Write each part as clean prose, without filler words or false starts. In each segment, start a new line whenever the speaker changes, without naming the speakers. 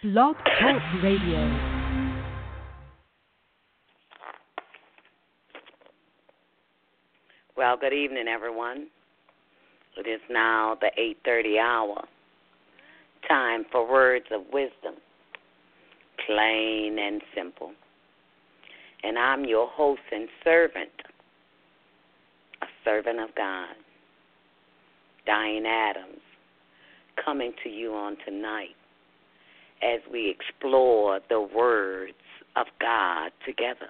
Blog Talk Radio.
Well, good evening, everyone. It is now the 8:30 hour. Time for words of wisdom, plain and simple. And I'm your host and servant, a servant of God, Diane Adams, coming to you on tonight as we explore the words of God together.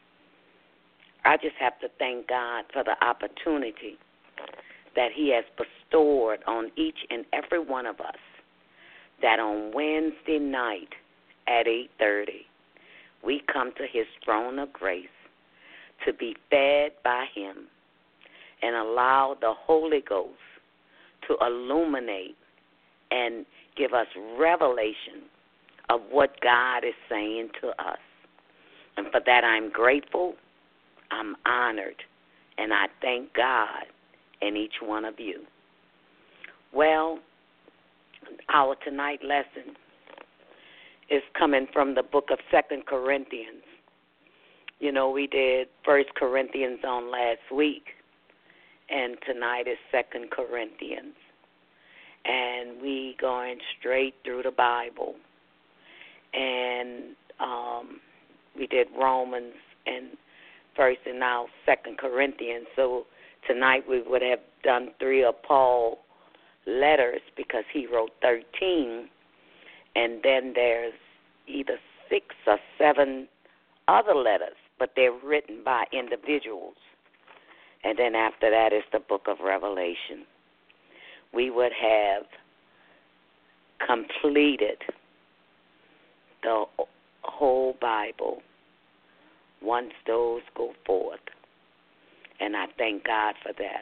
I just have to thank God for the opportunity that He has bestowed on each and every one of us, that on Wednesday night at 8:30, we come to His throne of grace to be fed by Him and allow the Holy Ghost to illuminate and give us revelation of what God is saying to us. And for that, I'm grateful, I'm honored, and I thank God and each one of you. Well, our tonight lesson is coming from the book of 2 Corinthians. You know, we did 1 Corinthians on last week, and tonight is 2 Corinthians. And we going straight through the Bible. And we did Romans and first and now 2 Corinthians. So tonight we would have done 3 of Paul's letters because he wrote 13. And then there's either 6 or 7 other letters, but they're written by individuals. And then after that is the book of Revelation. We would have completed the whole Bible once those go forth. And I thank God for that.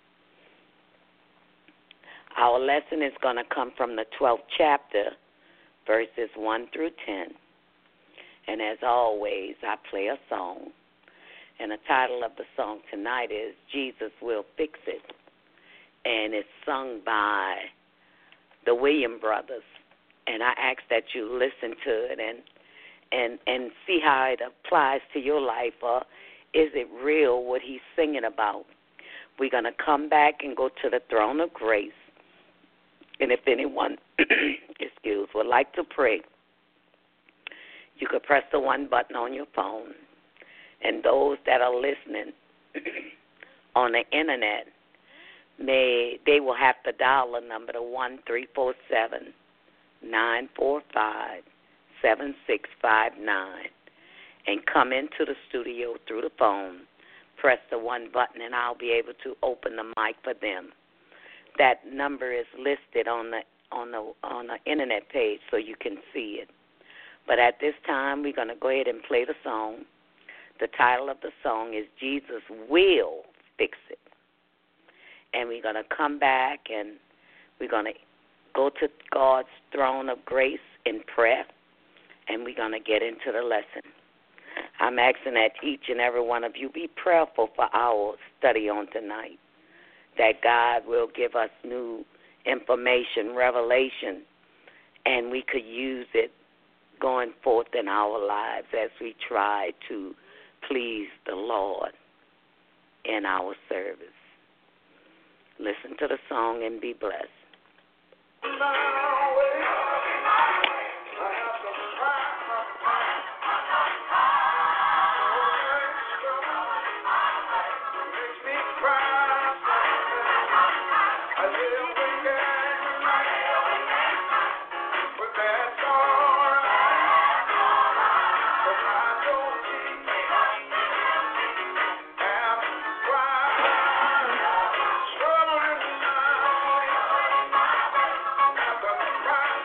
Our lesson is going to come from the 12th chapter, verses 1 through 10. And as always, I play a song. And the title of the song tonight is Jesus Will Fix It. And it's sung by the Williams Brothers. And I ask that you listen to it and see how it applies to your life, or is it real what he's singing about? We're going to come back and go to the throne of grace. And if anyone, would like to pray, you could press the 1 button on your phone. And those that are listening on the internet, they will have to dial the number to 1-347-945-7659 and come into the studio through the phone. Press the 1 button, and I'll be able to open the mic for them. That number is listed on the internet page so you can see it. But at this time, we're going to go ahead and play the song. The title of the song is Jesus Will Fix It. And we're going to come back and we're going to go to God's throne of grace in prayer, and we're going to get into the lesson. I'm asking that each and every one of you be prayerful for our study on tonight, that God will give us new information, revelation, and we could use it going forth in our lives as we try to please the Lord in our service. Listen to the song and be blessed.
Trouble in the night.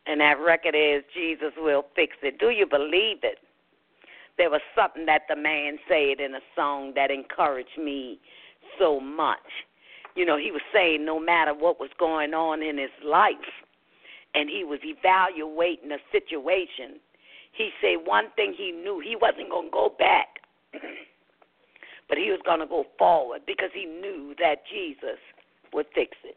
And that record is Jesus Will Fix It. Do you believe it? There was something that the man said in a song that encouraged me so much. You know, he was saying no matter what was going on in his life, and he was evaluating the situation, he said one thing he knew, he wasn't going to go back, but he was going to go forward because he knew that Jesus would fix it.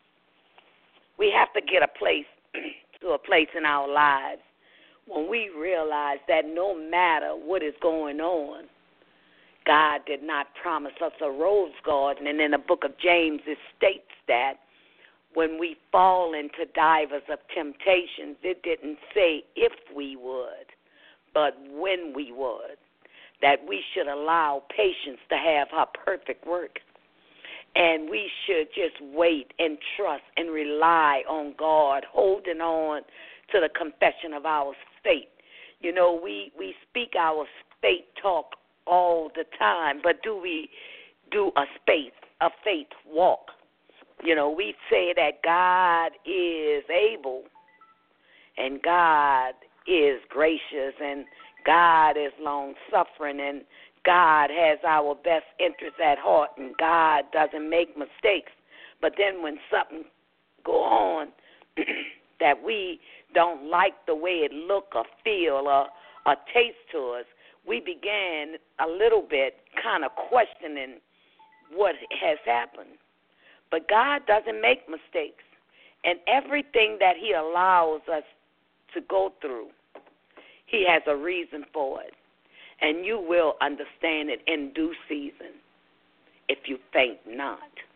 We have to get to a place in our lives when we realize that no matter what is going on, God did not promise us a rose garden. And in the book of James, it states that when we fall into divers of temptations, it didn't say if we would, but when we would, that we should allow patience to have her perfect work. And we should just wait and trust and rely on God, holding on to the confession of our faith. You know, we speak our faith talk all the time, but do we do a faith walk? You know, we say that God is able and God is gracious and God is long-suffering and God has our best interests at heart and God doesn't make mistakes. But then when something go on that we don't like the way it look or feel or taste to us, we began a little bit kind of questioning what has happened. But God doesn't make mistakes. And everything that he allows us to go through, he has a reason for it. And you will understand it in due season if you faint not.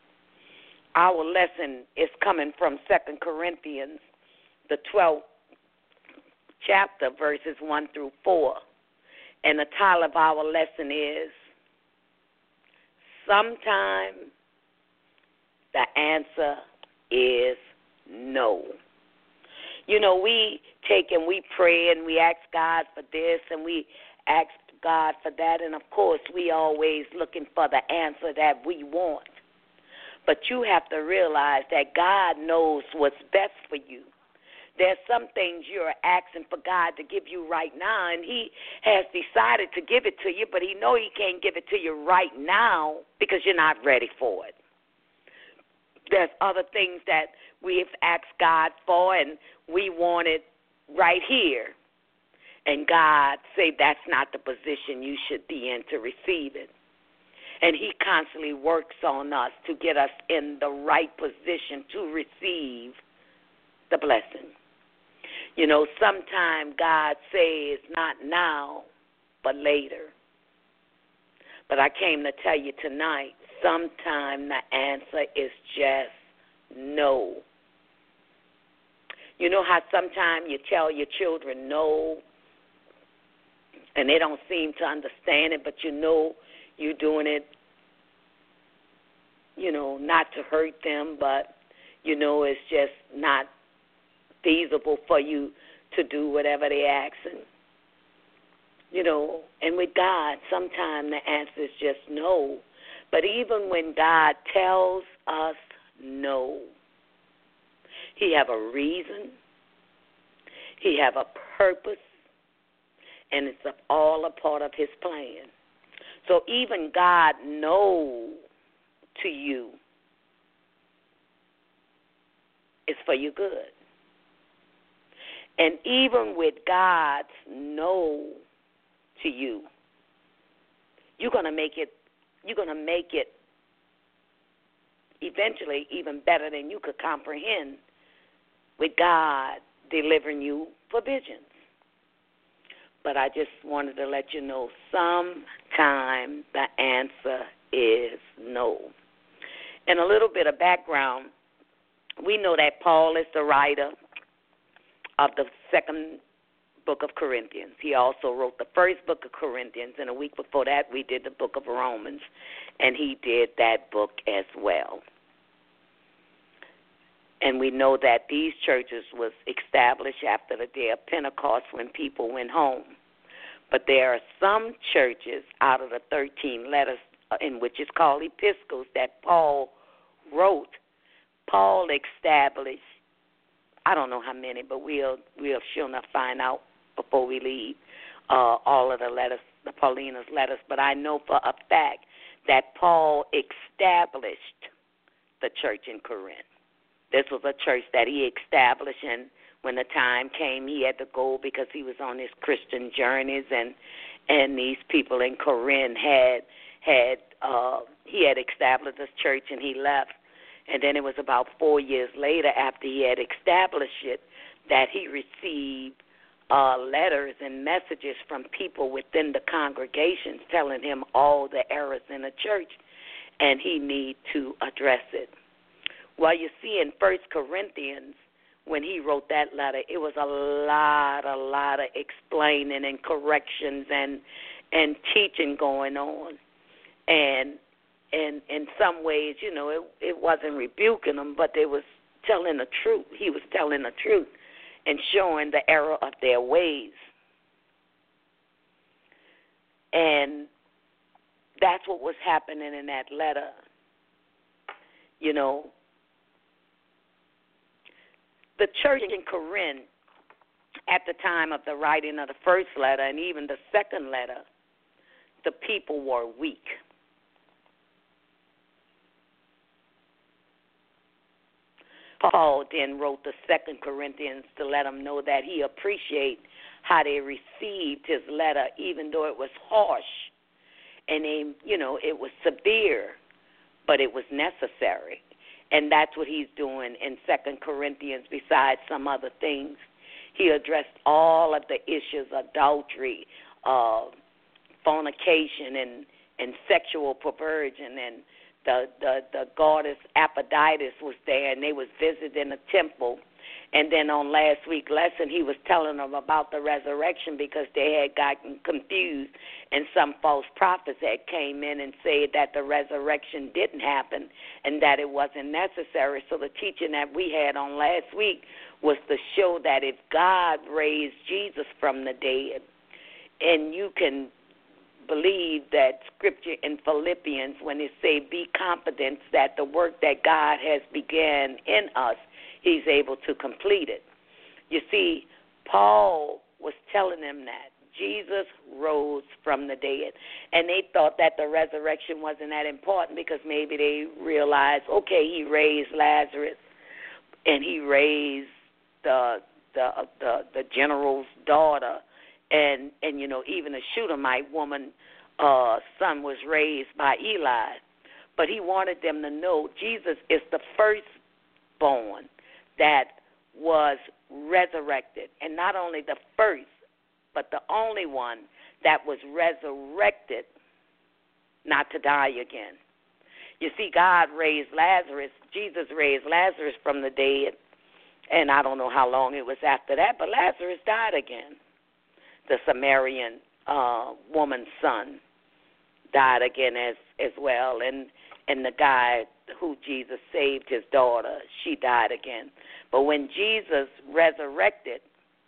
Our lesson is coming from 2 Corinthians, the 12th chapter, verses 1 through 4. And the title of our lesson is, Sometimes the answer is no. You know, we take and we pray and we ask God for this and we ask God for that, and of course we always looking for the answer that we want. But you have to realize that God knows what's best for you. There's some things you're asking for God to give you right now, and he has decided to give it to you, but he knows he can't give it to you right now because you're not ready for it. There's other things that we've asked God for, and we want it right here. And God say that's not the position you should be in to receive it. And he constantly works on us to get us in the right position to receive the blessing. You know, sometimes God says not now, but later. But I came to tell you tonight, sometimes the answer is just no. You know how sometimes you tell your children no, and they don't seem to understand it, but you know you're doing it, you know, not to hurt them, but, you know, it's just not feasible for you to do whatever they're asking. You know, and with God, sometimes the answer is just no. But even when God tells us no, he have a reason, he have a purpose, and it's all a part of his plan. So even God knows to you is for your good. And even with God's no to you, you're going to make it eventually even better than you could comprehend with God delivering you provisions. But I just wanted to let you know, sometimes the answer is no. And a little bit of background, we know that Paul is the writer of the second book of Corinthians. He also wrote the first book of Corinthians, and a week before that we did the book of Romans, and he did that book as well. And we know that these churches was established after the day of Pentecost when people went home. But there are some churches out of the 13 letters, in which is called epistles, that Paul wrote. Paul established I don't know how many, but we'll sure enough find out before we leave all of the letters, the Paulina's letters. But I know for a fact that Paul established the church in Corinth. This was a church that he established, and when the time came, he had to go because he was on his Christian journeys, and these people in Corinth he had established this church, and he left. And then it was about 4 years later, after he had established it, that he received letters and messages from people within the congregations telling him all the errors in the church, and he need to address it. Well, you see, in 1 Corinthians, when he wrote that letter, it was a lot of explaining and corrections and teaching going on. And in some ways, you know, it wasn't rebuking them, but they was telling the truth. He was telling the truth and showing the error of their ways. And that's what was happening in that letter. You know, the church in Corinth, at the time of the writing of the first letter and even the second letter, the people were weak. Paul then wrote the 2 Corinthians to let them know that he appreciated how they received his letter, even though it was harsh and it was severe, but it was necessary. And that's what he's doing in 2 Corinthians besides some other things. He addressed all of the issues, adultery, fornication, and sexual perversion, and the goddess Aphrodite was there, and they was visiting the temple. And then on last week's lesson, he was telling them about the resurrection because they had gotten confused, and some false prophets had came in and said that the resurrection didn't happen and that it wasn't necessary. So the teaching that we had on last week was to show that if God raised Jesus from the dead, and you can believe that scripture in Philippians when it say be confident that the work that God has began in us, he's able to complete it. You see, Paul was telling them that Jesus rose from the dead, and they thought that the resurrection wasn't that important because maybe they realized, okay, he raised Lazarus and he raised the general's daughter, and even a Shunammite woman son was raised by Eli. But he wanted them to know Jesus is the firstborn that was resurrected, and not only the first, but the only one that was resurrected not to die again. You see, God raised Lazarus, Jesus raised Lazarus from the dead, and I don't know how long it was after that, but Lazarus died again. The Samaritan woman's son died again as well, and the guy who Jesus saved, his daughter, she died again. But when Jesus resurrected,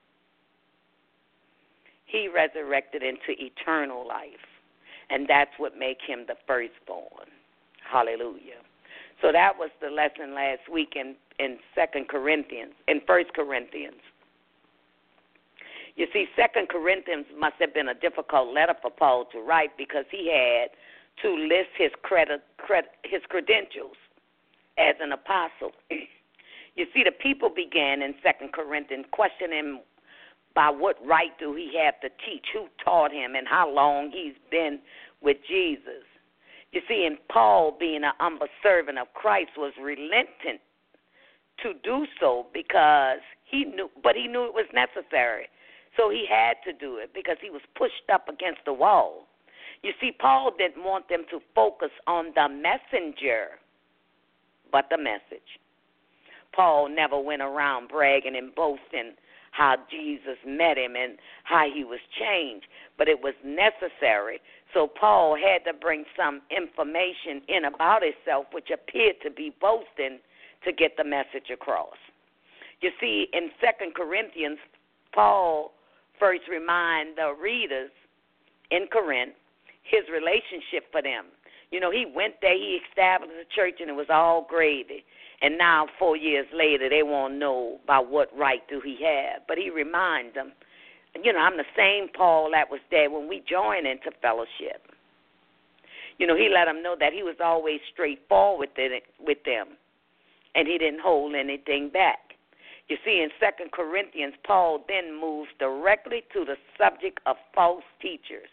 he resurrected into eternal life, and that's what makes him the firstborn. Hallelujah. So that was the lesson last week in 2 Corinthians, in 1 Corinthians. You see, 2 Corinthians must have been a difficult letter for Paul to write because he had to list his credentials as an apostle. You see, the people began in 2 Corinthians questioning him by what right do he have to teach, who taught him, and how long he's been with Jesus. You see, and Paul, being an humble servant of Christ, was reluctant to do so because he knew it was necessary. So he had to do it because he was pushed up against the wall. You see, Paul didn't want them to focus on the messenger, but the message. Paul never went around bragging and boasting how Jesus met him and how he was changed, but it was necessary. So Paul had to bring some information in about himself, which appeared to be boasting, to get the message across. You see, in 2 Corinthians, Paul first remind the readers in Corinth his relationship for them. You know, he went there, he established a church, and it was all gravy. And now, 4 years later, they won't know about what right do he have. But he reminds them, I'm the same Paul that was there when we joined into fellowship. He let them know that he was always straightforward with them, and he didn't hold anything back. You see, in 2 Corinthians, Paul then moves directly to the subject of false teachers.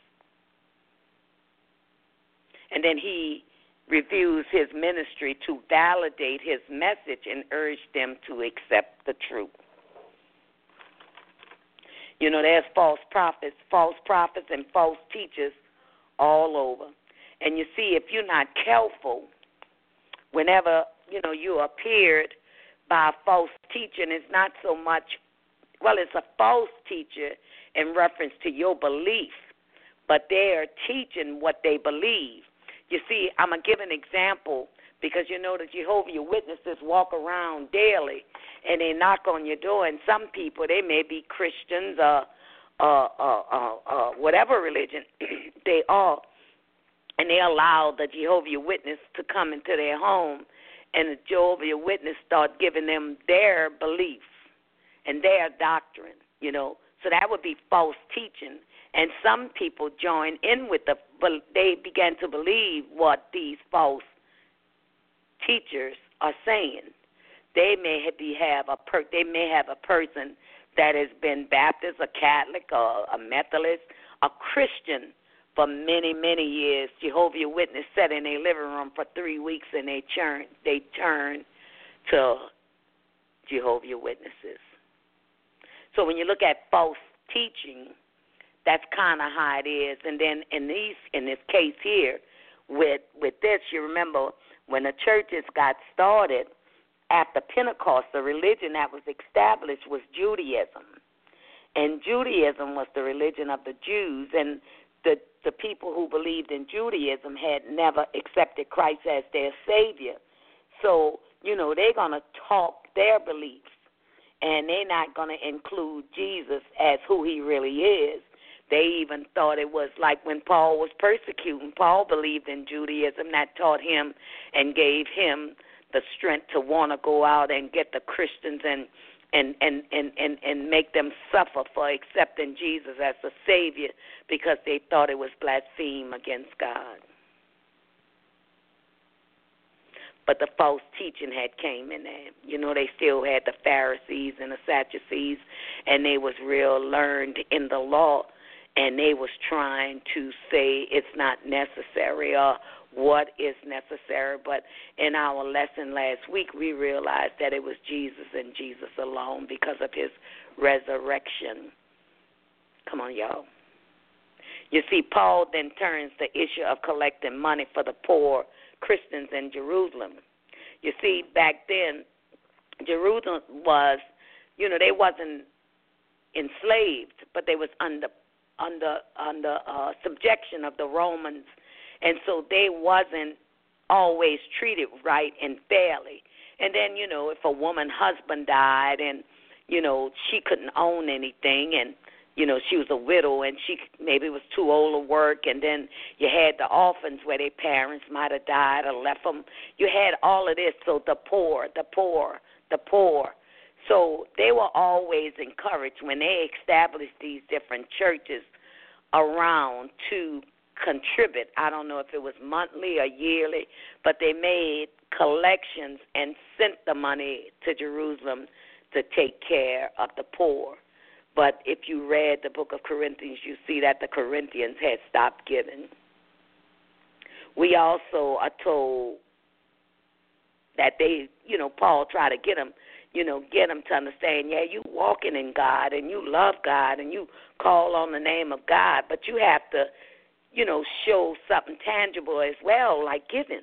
And then he reviews his ministry to validate his message and urge them to accept the truth. There's false prophets, and false teachers all over. And you see, if you're not careful, whenever, you appeared by a false teacher, and it's not so much, it's a false teacher in reference to your belief, but they are teaching what they believe. You see, I'm going to give an example because the Jehovah's Witnesses walk around daily and they knock on your door, and some people, they may be Christians or whatever religion they are, and they allow the Jehovah's Witness to come into their home, and the Jehovah's Witness start giving them their beliefs and their doctrine, So that would be false teaching. And some people join in with they began to believe what these false teachers are saying. They may have a person that has been Baptist, a Catholic, or a Methodist, a Christian for many, many years. Jehovah's Witness sat in their living room for 3 weeks, and they turn to Jehovah's Witnesses. So when you look at false teaching, that's kind of how it is. And then in this case here, with this, you remember when the churches got started after Pentecost, the religion that was established was Judaism. And Judaism was the religion of the Jews. And the people who believed in Judaism had never accepted Christ as their Savior. So, they're going to talk their beliefs, and they're not going to include Jesus as who he really is. They even thought it was like when Paul was persecuting. Paul believed in Judaism, that taught him and gave him the strength to want to go out and get the Christians and make them suffer for accepting Jesus as a Savior because they thought it was blaspheme against God. But the false teaching had came in there. They still had the Pharisees and the Sadducees, and they was real learned in the law, and they was trying to say it's not necessary or what is necessary. But in our lesson last week, we realized that it was Jesus and Jesus alone because of his resurrection. Come on, y'all. You see, Paul then turns the issue of collecting money for the poor Christians in Jerusalem. You see, back then, Jerusalem was, they wasn't enslaved, but they was under subjection of the Romans, and so they wasn't always treated right and fairly. And then, if a woman's husband died and, she couldn't own anything, and she was a widow and she maybe was too old to work, and then you had the orphans where their parents might have died or left them. You had all of this, so the poor. So they were always encouraged when they established these different churches around to contribute. I don't know if it was monthly or yearly, but they made collections and sent the money to Jerusalem to take care of the poor. But if you read the book of Corinthians, you see that the Corinthians had stopped giving. We also are told that they, Paul tried to get them to understand, you walking in God and you love God and you call on the name of God, but you have to, show something tangible as well, like giving.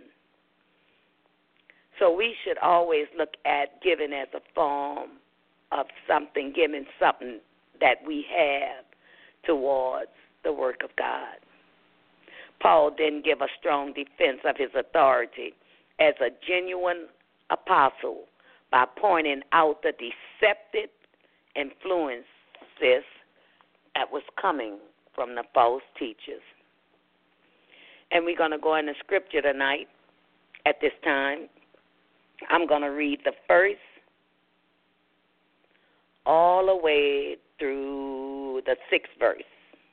So we should always look at giving as a form of something, giving something that we have towards the work of God. Paul didn't give a strong defense of his authority as a genuine apostle by pointing out the deceptive influences that was coming from the false teachers. And we're going to go into scripture tonight at this time. I'm going to read the first all the way through the 6th verse.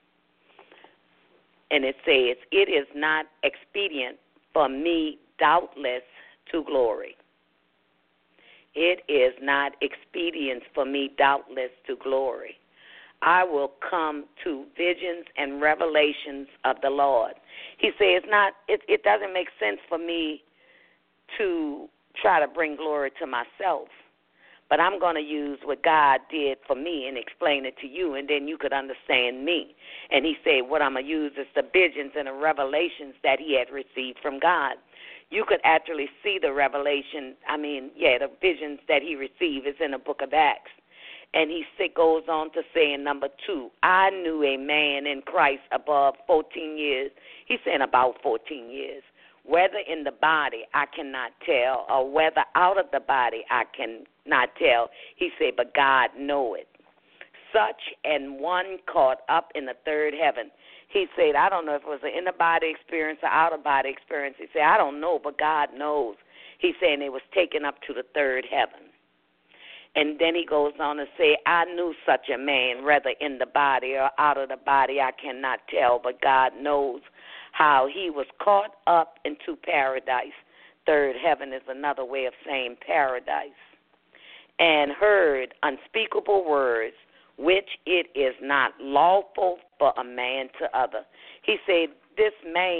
And it says, "It is not expedient for me, doubtless, to glory. It is not expedient for me, doubtless, to glory. I will come to visions and revelations of the Lord." He says, it doesn't make sense for me to try to bring glory to myself, but I'm going to use what God did for me and explain it to you, and then you could understand me. And he said, what I'm going to use is the visions and the revelations that he had received from God. You could actually see the revelation, the visions that he received is in the book of Acts. And he goes on to say in number 2, "I knew a man in Christ above 14 years. He's saying about 14 years. "Whether in the body I cannot tell, or whether out of the body I cannot tell." He said, "But God knoweth. Such an one caught up in the third heaven." He said, I don't know if it was an inner-body experience or outer-body experience. He said, I don't know, but God knows. He's saying it was taken up to the third heaven. And then he goes on to say, "I knew such a man, whether in the body or out of the body I cannot tell, but God knows, how he was caught up into paradise." Third heaven is another way of saying paradise. "And heard unspeakable words, which it is not lawful for a man to utter." He said this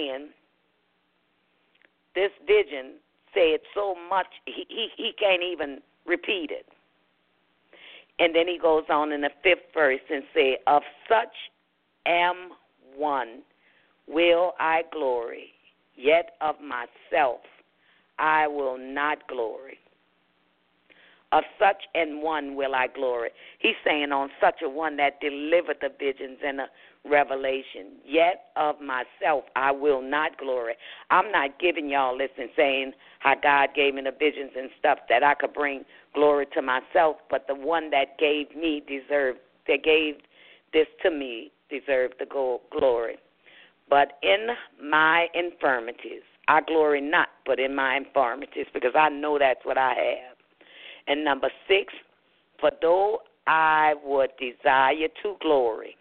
vision said so much he can't even repeat it. And then he goes on in the 5th verse and say, "Of such am one will I glory, yet of myself I will not glory. Of such an one will I glory." He's saying on such a one that delivered the visions and the revelation. "Yet of myself I will not glory." I'm not giving y'all this and saying how God gave me the visions and stuff that I could bring glory to myself, but the one that gave this to me deserved the glory. "But in my infirmities, I glory not, but in my infirmities," because I know that's what I have. And number 6, "For though I would desire to glory,"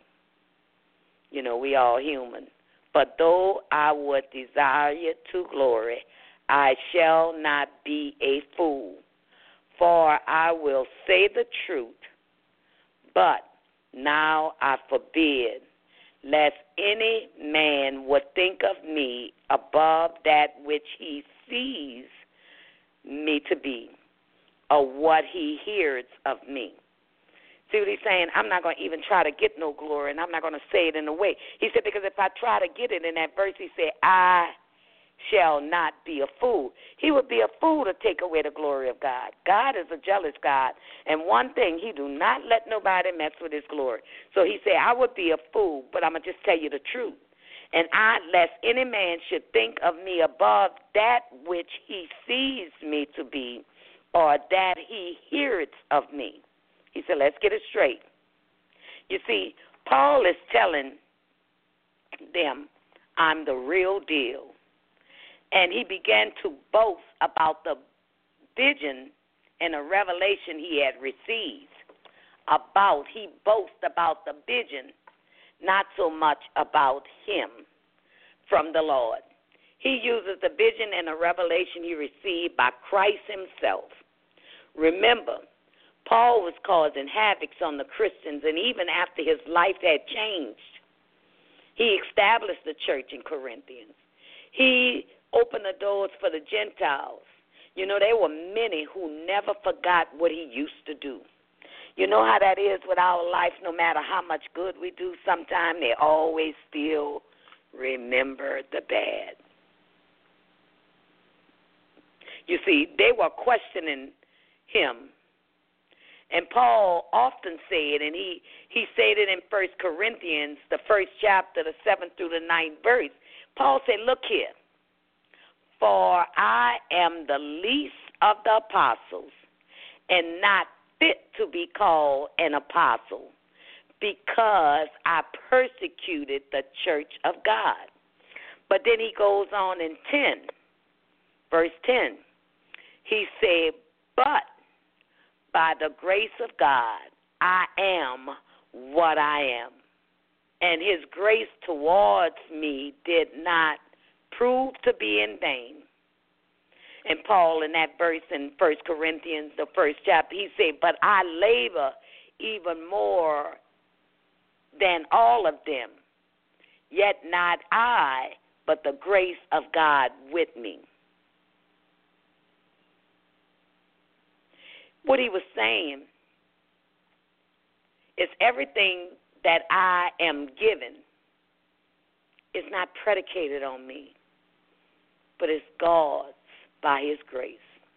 we all human, "but though I would desire to glory, I shall not be a fool. For I will say the truth, but now I forbid, lest any man would think of me above that which he sees me to be, or what he hears of me." See what he's saying? I'm not going to even try to get no glory, and I'm not going to say it in a way. He said, because if I try to get it in that verse, he said, "I shall not be a fool." He would be a fool to take away the glory of God. God is a jealous God, and one thing, he do not let nobody mess with his glory. So he said, I would be a fool, but I'm going to just tell you the truth. "And lest any man should think of me above that which he sees me to be, or that he hears of me." He said, let's get it straight. You see, Paul is telling them, I'm the real deal. And he began to boast about the vision and the revelation he had received. He boasts about the vision, not so much about him from the Lord. He uses the vision and the revelation he received by Christ himself. Remember, Paul was causing havoc on the Christians, and even after his life had changed, he established the church in Corinthians. He opened the doors for the Gentiles. There were many who never forgot what he used to do. You know how that is with our life, no matter how much good we do, sometimes they always still remember the bad. You see, they were questioning him. And Paul often said, and he said it in 1 Corinthians, the 1st chapter, the 7th through the 9th verse. Paul said, look here, "For I am the least of the apostles, and not fit to be called an apostle, because I persecuted the church of God." But then he goes on in verse 10. He said, but by the grace of God, I am what I am. And his grace towards me did not prove to be in vain. And Paul, in that verse in 1 Corinthians, the first chapter, he said, but I labor even more than all of them, yet not I, but the grace of God with me. What he was saying is everything that I am given is not predicated on me, but it's God's by his grace.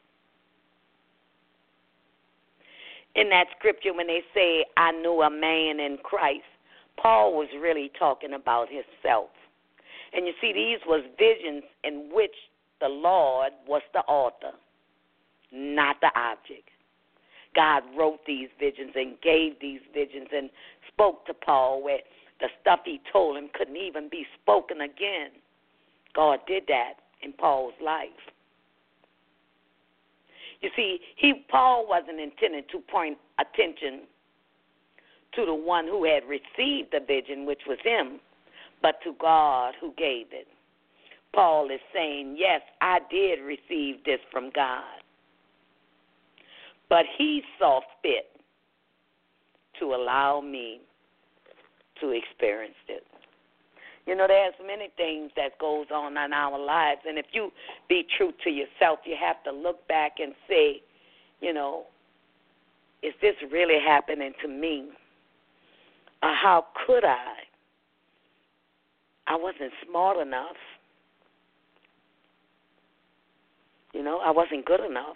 In that scripture, when they say, I knew a man in Christ, Paul was really talking about himself. And you see, these was visions in which the Lord was the author, not the object. God wrote these visions and gave these visions and spoke to Paul where the stuff he told him couldn't even be spoken again. God did that in Paul's life. You see, Paul wasn't intended to point attention to the one who had received the vision, which was him, but to God who gave it. Paul is saying, yes, I did receive this from God, but he saw fit to allow me to experience it. You know, there's many things that goes on in our lives, and if you be true to yourself, you have to look back and say, you know, is this really happening to me? Or how could I? I wasn't smart enough. You know, I wasn't good enough.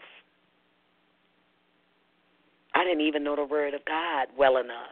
I didn't even know the word of God well enough.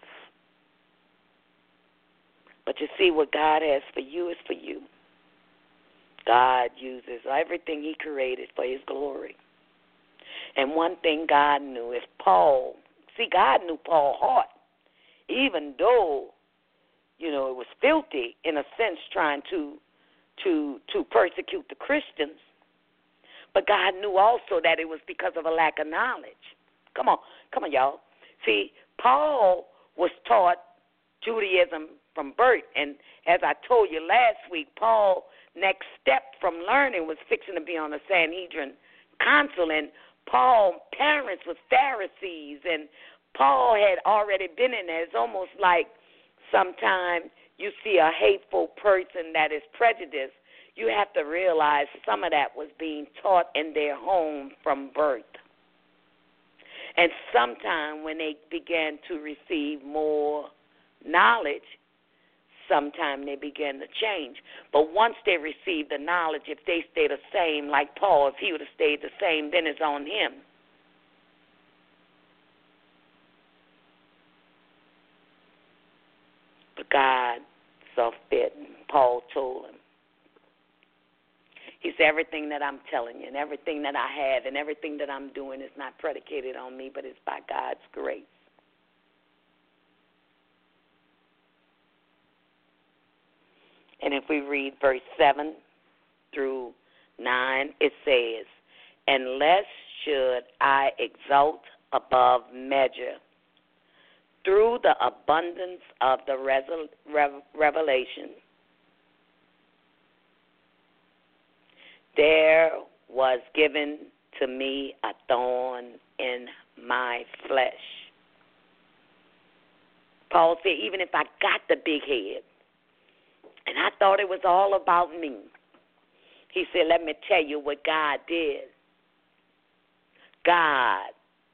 But you see, what God has for you is for you. God uses everything he created for his glory. And one thing God knew is God knew Paul's heart, even though, you know, it was filthy in a sense trying to persecute the Christians. But God knew also that it was because of a lack of knowledge. Come on, y'all. See, Paul was taught Judaism from birth. And as I told you last week, Paul's next step from learning was fixing to be on the Sanhedrin council. And Paul's parents were Pharisees, and Paul had already been in there. It's almost like sometimes you see a hateful person that is prejudiced. You have to realize some of that was being taught in their home from birth. And sometime when they began to receive more knowledge, sometime they began to change. But once they received the knowledge, if they stay the same, like Paul, if he would have stayed the same, then it's on him. But God saw fit, and Paul told him. He said, everything that I'm telling you and everything that I have and everything that I'm doing is not predicated on me, but it's by God's grace. And if we read verse 7 through 9, it says, and lest should I exalt above measure through the abundance of the revelation, there was given to me a thorn in my flesh. Paul said, even if I got the big head, and I thought it was all about me, he said, let me tell you what God did. God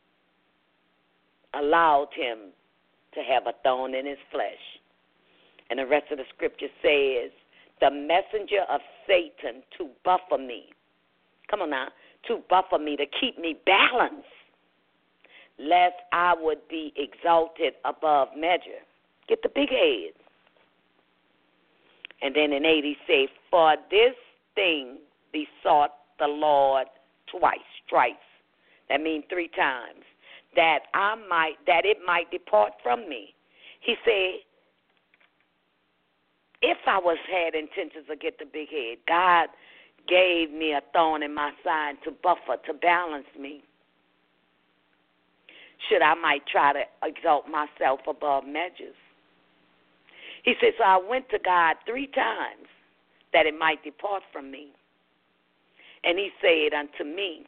allowed him to have a thorn in his flesh. And the rest of the scripture says, the messenger of Satan to buffer me. Come on now, to buffer me, to keep me balanced, lest I would be exalted above measure. Get the big head. And then in 8 he says, for this thing besought the Lord thrice. That means 3 times. That it might depart from me. He said, if I had intentions to get the big head, God gave me a thorn in my side to buffer, to balance me, should I might try to exalt myself above measures. He said, so I went to God 3 times that it might depart from me. And he said unto me,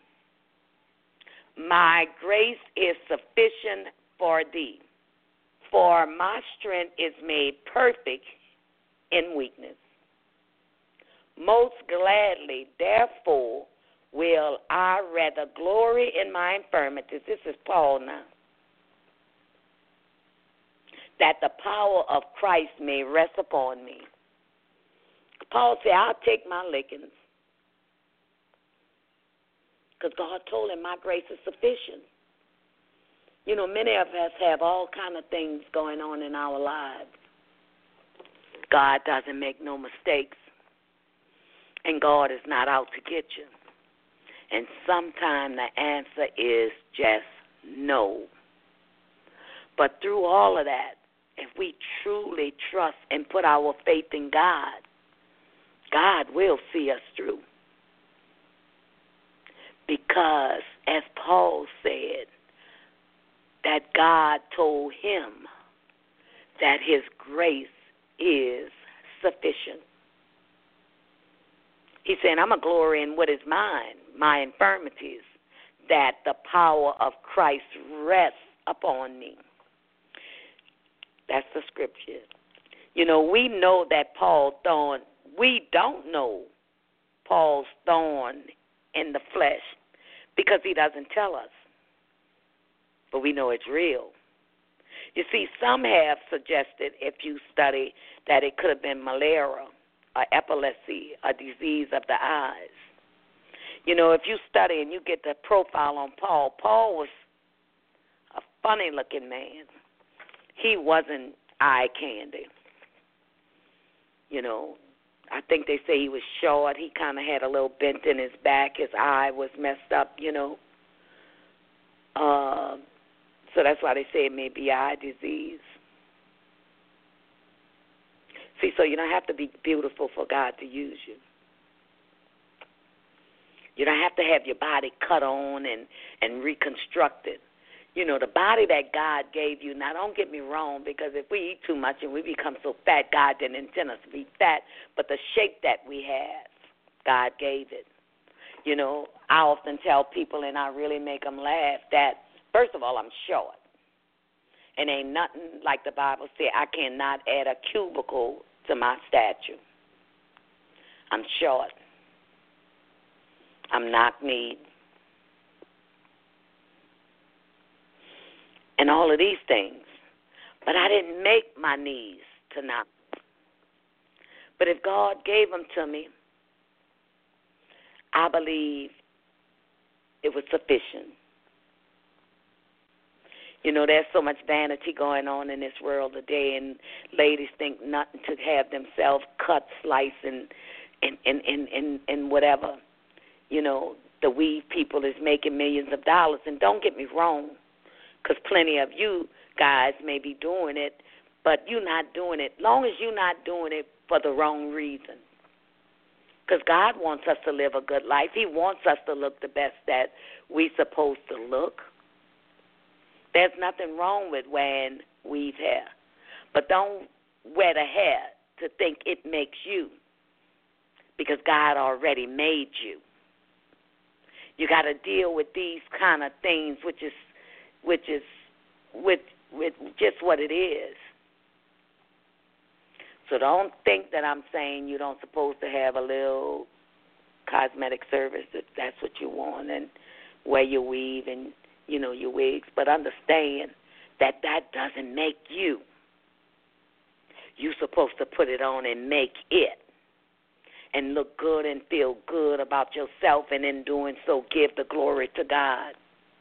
my grace is sufficient for thee, for my strength is made perfect in weakness. Most gladly, therefore, will I rather glory in my infirmities. This is Paul now. That the power of Christ may rest upon me. Paul said, I'll take my lickings. Because God told him my grace is sufficient. You know, many of us have all kind of things going on in our lives. God doesn't make no mistakes. And God is not out to get you. And sometimes the answer is just no. But through all of that, if we truly trust and put our faith in God, God will see us through. Because, as Paul said, that God told him that his grace is sufficient. He said, I'm a glory in what is mine, my infirmities, that the power of Christ rests upon me. That's the scripture. You know, we know that we don't know Paul's thorn in the flesh because he doesn't tell us. But we know it's real. You see, some have suggested, if you study, that it could have been malaria, or epilepsy, a disease of the eyes. You know, if you study and you get the profile on Paul, Paul was a funny-looking man. He wasn't eye candy. You know, I think they say he was short. He kind of had a little bent in his back. His eye was messed up, you know. So that's why they say it may be eye disease. See, so you don't have to be beautiful for God to use you. You don't have to have your body cut on and reconstructed. You know, the body that God gave you, now don't get me wrong, because if we eat too much and we become so fat, God didn't intend us to be fat, but the shape that we have, God gave it. You know, I often tell people, and I really make them laugh, that, first of all, I'm short. And ain't nothing, like the Bible said, I cannot add a cubicle to my stature. I'm short. I'm knock-kneed. And all of these things. But I didn't make my knees to knock. But if God gave them to me, I believe it was sufficient. You know, there's so much vanity going on in this world today, and ladies think nothing to have themselves cut, slice, and whatever. You know, the weave people is making millions of dollars. And don't get me wrong, because plenty of you guys may be doing it, but you're not doing it. Long as you're not doing it for the wrong reason. Because God wants us to live a good life. He wants us to look the best that we're supposed to look. There's nothing wrong with wearing weave hair. But don't wear the hair to think it makes you, because God already made you. You got to deal with these kind of things, which is with just what it is. So don't think that I'm saying you don't supposed to have a little cosmetic service if that's what you want, and wear your weave and, you know, your wigs. But understand that doesn't make you. You're supposed to put it on and make it, and look good and feel good about yourself, and in doing so give the glory to God.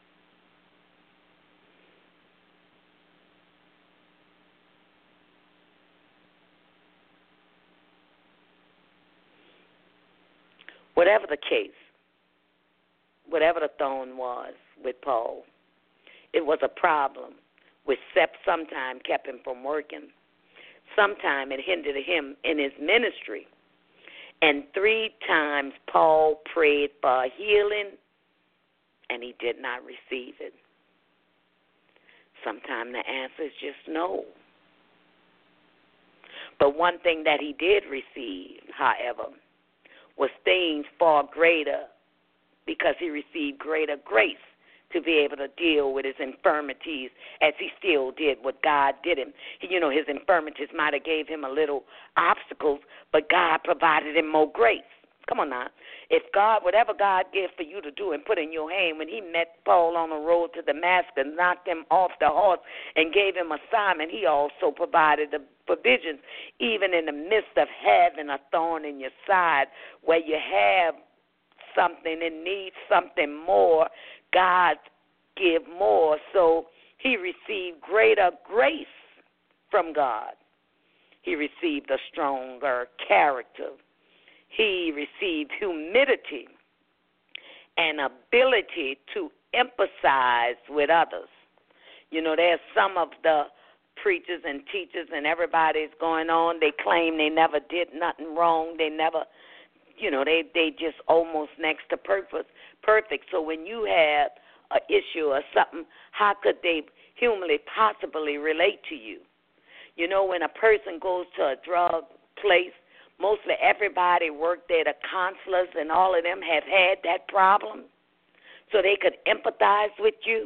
Whatever the case, whatever the thorn was with Paul, it was a problem which sometimes kept him from working. Sometimes it hindered him in his ministry. And 3 times Paul prayed for healing, and he did not receive it. Sometimes the answer is just no. But one thing that he did receive, however, was things far greater, because he received greater grace to be able to deal with his infirmities as he still did what God did him. His infirmities might have gave him a little obstacles, but God provided him more grace. Come on now. If God, whatever God gave for you to do and put in your hand, when he met Paul on the road to Damascus, knocked him off the horse and gave him assignment, he also provided the provisions, even in the midst of having a thorn in your side, where you have something and need something more, God give more. So he received greater grace from God. He received a stronger character. He received humility and ability to empathize with others. There's some of the preachers and teachers and everybody's going on, they claim they never did nothing wrong. They never, they just almost next to perfect. So when you have an issue or something, how could they humanly possibly relate to you? When a person goes to a drug place, mostly everybody worked there, the counselors and all of them have had that problem, so they could empathize with you.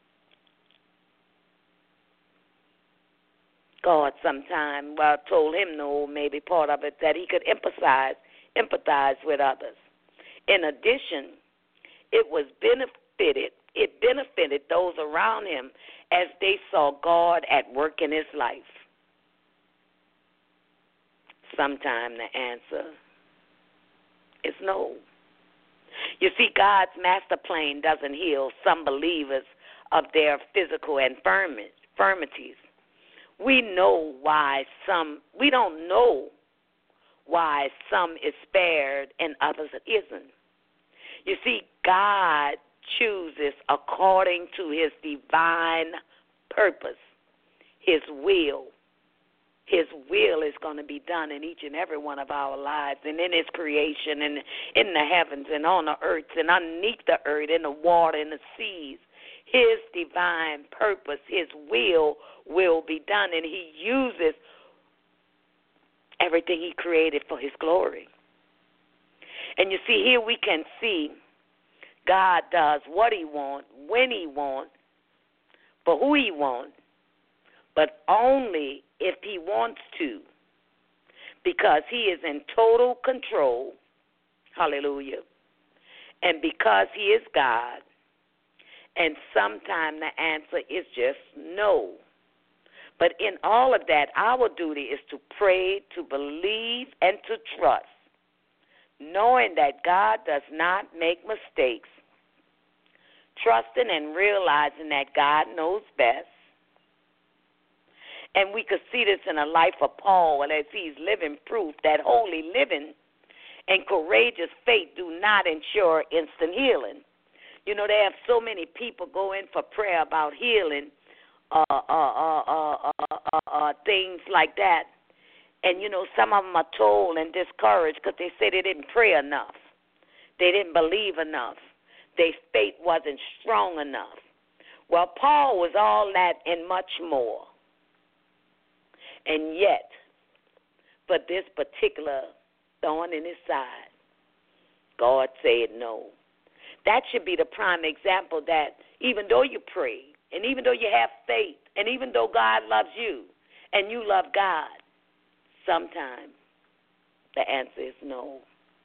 God sometime told him, no, maybe part of it, that he could empathize with others. In addition, it benefited those around him as they saw God at work in his life. Sometimes the answer is no. You see, God's master plan doesn't heal some believers of their physical infirmities. We don't know why some is spared and others isn't. You see, God chooses according to his divine purpose, his will. His will is going to be done in each and every one of our lives, and in his creation, and in the heavens, and on the earth, and underneath the earth, in the water, in the seas. His divine purpose, his will be done, and he uses everything he created for his glory. And you see, here we can see God does what he wants, when he wants, for who he wants, but only if he wants to, because he is in total control. Hallelujah. And because he is God. And sometimes the answer is just no. But in all of that, our duty is to pray, to believe, and to trust, knowing that God does not make mistakes, trusting and realizing that God knows best. And we could see this in the life of Paul as he's living proof that holy living and courageous faith do not ensure instant healing. They have so many people go in for prayer about healing, things like that. And, some of them are told and discouraged because they say they didn't pray enough. They didn't believe enough. Their faith wasn't strong enough. Well, Paul was all that and much more. And yet, but this particular thorn in his side, God said no. That should be the prime example that even though you pray, and even though you have faith, and even though God loves you, and you love God, sometimes the answer is no.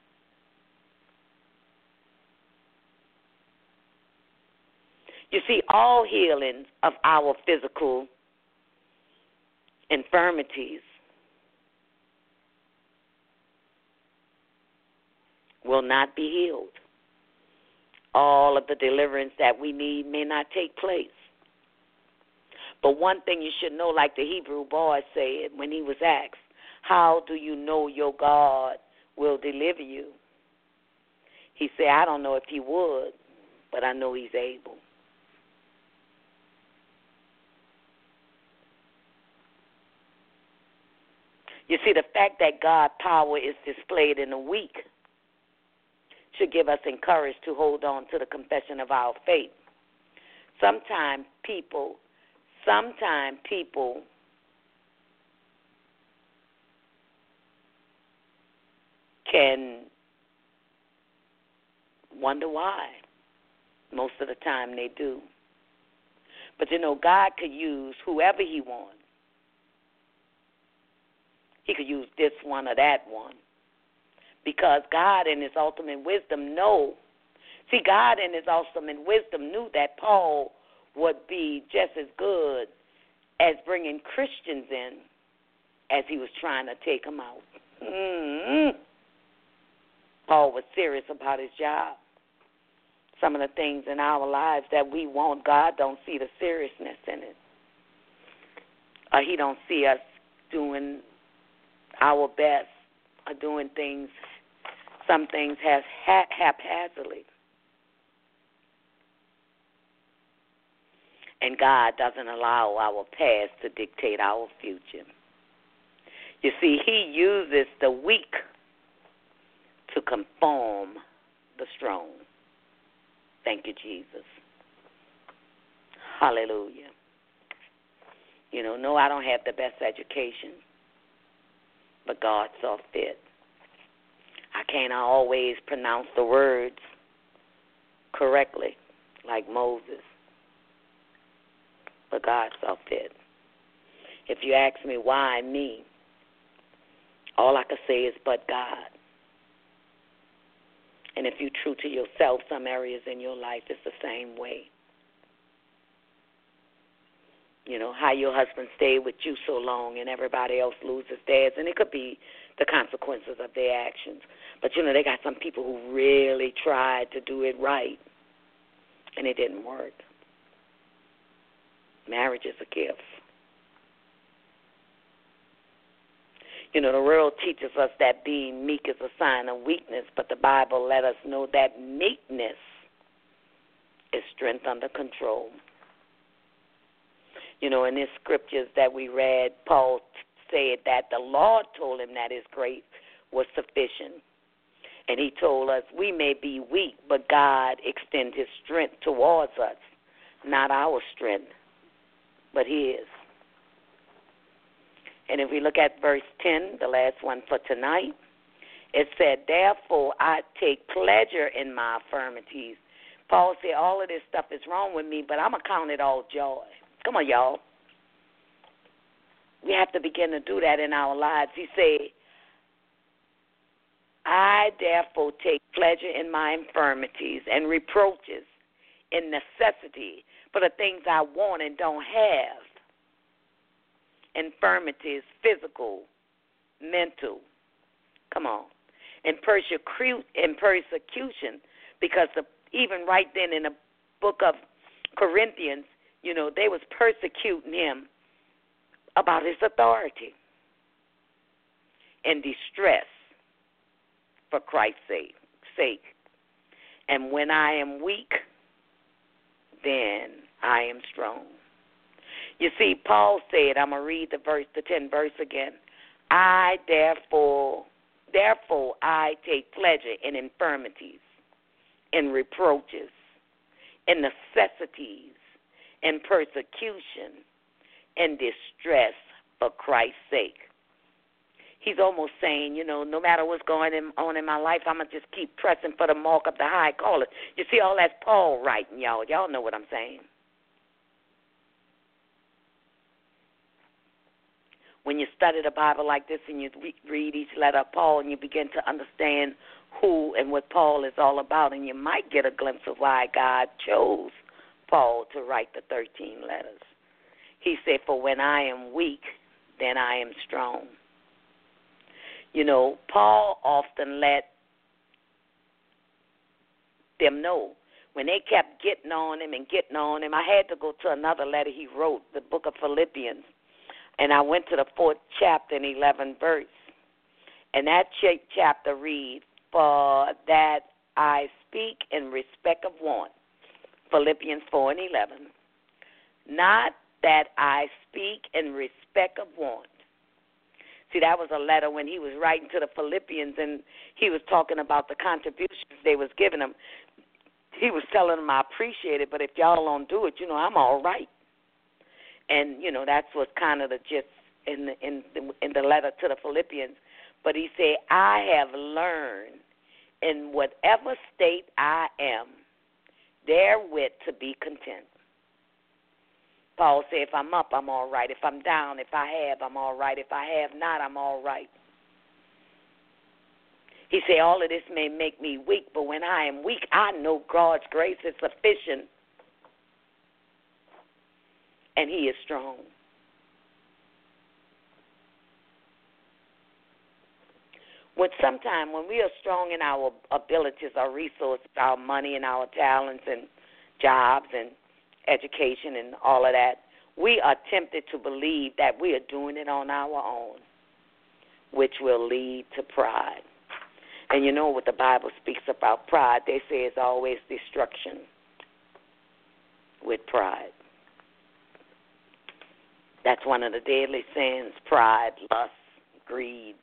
You see, all healings of our physical infirmities will not be healed. All of the deliverance that we need may not take place. But one thing you should know, like the Hebrew boy said when he was asked, how do you know your God will deliver you? He said, I don't know if he would, but I know he's able. You see, the fact that God's power is displayed in the weak should give us encouragement to hold on to the confession of our faith. Sometimes people can wonder why. Most of the time they do. But, God could use whoever he wants. He could use this one or that one. Because God in his ultimate wisdom God in his ultimate wisdom knew that Paul would be just as good as bringing Christians in as he was trying to take them out. Mm-hmm. Paul was serious about his job. Some of the things in our lives that we want, God don't see the seriousness in it. Or he don't see us doing our best or doing things, some things haphazardly. And God doesn't allow our past to dictate our future. You see, he uses the weak to conform the strong. Thank you, Jesus. Hallelujah. No, I don't have the best education, but God saw fit. I can't always pronounce the words correctly like Moses, but God saw fit. If you ask me why me, all I can say is but God. And if you're true to yourself, some areas in your life, it's the same way. How your husband stayed with you so long and everybody else loses theirs. And it could be the consequences of their actions. But, they got some people who really tried to do it right, and it didn't work. Marriage is a gift. The world teaches us that being meek is a sign of weakness, but the Bible let us know that meekness is strength under control. In these scriptures that we read, Paul said that the Lord told him that his grace was sufficient. And he told us we may be weak, but God extends his strength towards us, not our strength, but his. And if we look at verse 10, the last one for tonight, it said, therefore I take pleasure in my infirmities. Paul said all of this stuff is wrong with me, but I'm going to count it all joy. Come on, y'all. We have to begin to do that in our lives. He said, I therefore take pleasure in my infirmities and reproaches, in necessity for the things I want and don't have. Infirmities, physical, mental. Come on. And persecution, because even right then in the book of Corinthians, they was persecuting him about his authority. And distress for Christ's sake. And when I am weak, then I am strong. You see, Paul said, I'm going to read the 10th verse again. I therefore I take pleasure in infirmities, in reproaches, in necessities, in persecution, in distress for Christ's sake. He's almost saying, no matter what's going on in my life, I'm going to just keep pressing for the mark of the high calling. You see, all that's Paul writing, y'all. Y'all know what I'm saying. When you study the Bible like this and you read each letter of Paul and you begin to understand who and what Paul is all about, and you might get a glimpse of why God chose Paul to write the 13 letters. He said, for when I am weak, then I am strong. Paul often let them know when they kept getting on him. I had to go to another letter he wrote, the book of Philippians. And I went to the 4th chapter and 11th verse. And that chapter reads, for that I speak in respect of want. Philippians 4 and 11. Not that I speak in respect of want. See, that was a letter when he was writing to the Philippians, and he was talking about the contributions they was giving him. He was telling them, I appreciate it, but if y'all don't do it, I'm all right. And, that's what kind of the gist in the letter to the Philippians. But he said, I have learned in whatever state I am, therewith to be content. Paul said, if I'm up, I'm all right. If I'm down, if I have, I'm all right. If I have not, I'm all right. He said, all of this may make me weak, but when I am weak, I know God's grace is sufficient, and he is strong. Sometimes when we are strong in our abilities, our resources, our money and our talents and jobs and education and all of that, we are tempted to believe that we are doing it on our own, which will lead to pride. And you know what the Bible speaks about pride? They say it's always destruction with pride. That's one of the deadly sins, pride, lust, greed.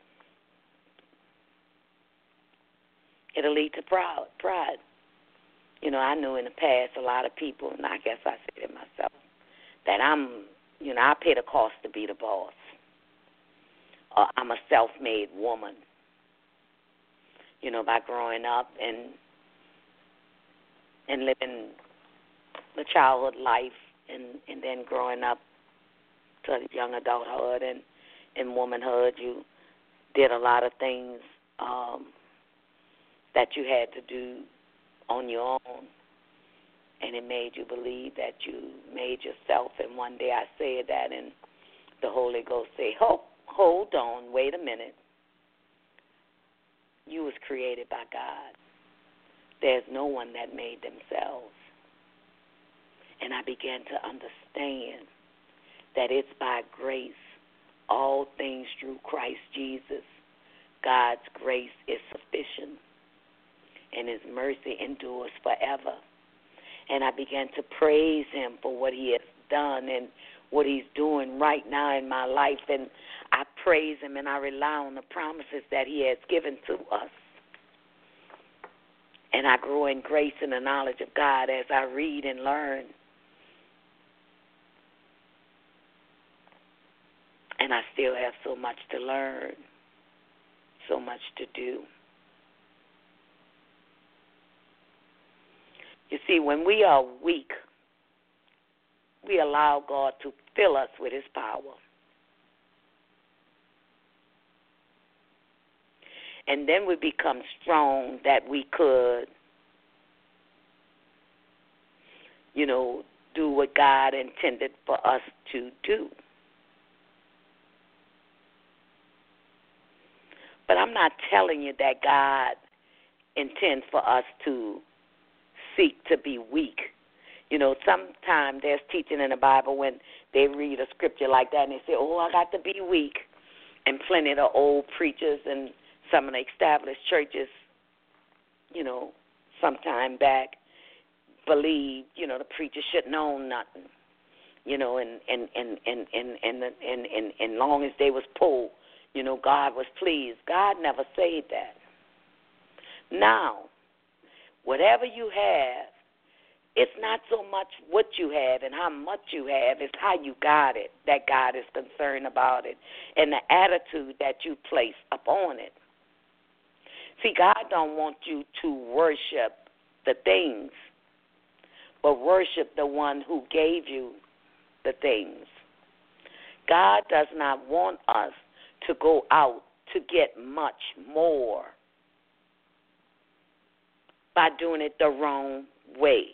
It'll lead to pride. I knew in the past a lot of people, and I guess I said it myself, that I pay the cost to be the boss. I'm a self-made woman. By growing up and living the childhood life and then growing up to young adulthood and womanhood, you did a lot of things that you had to do on your own, and it made you believe that you made yourself. And one day I said that, and the Holy Ghost said, hold on, wait a minute. You was created by God. There's no one that made themselves. And I began to understand that it's by grace, all things through Christ Jesus. God's grace is sufficient, and his mercy endures forever. And I began to praise him for what he has done and what he's doing right now in my life. And I praise him and I rely on the promises that he has given to us. And I grow in grace and the knowledge of God as I read and learn. And I still have so much to learn, so much to do. You see, when we are weak, we allow God to fill us with his power. And then we become strong that we could, do what God intended for us to do. But I'm not telling you that God intends for us to seek to be weak. Sometimes there's teaching in the Bible when they read a scripture like that and they say, I got to be weak. And plenty of the old preachers and some of the established churches, sometime back, believed, the preacher shouldn't own nothing, and long as they was poor, God was pleased. God never said that. Now, whatever you have, it's not so much what you have and how much you have, it's how you got it that God is concerned about it and the attitude that you place upon it. See, God don't want you to worship the things, but worship the one who gave you the things. God does not want us to go out to get much more by doing it the wrong way.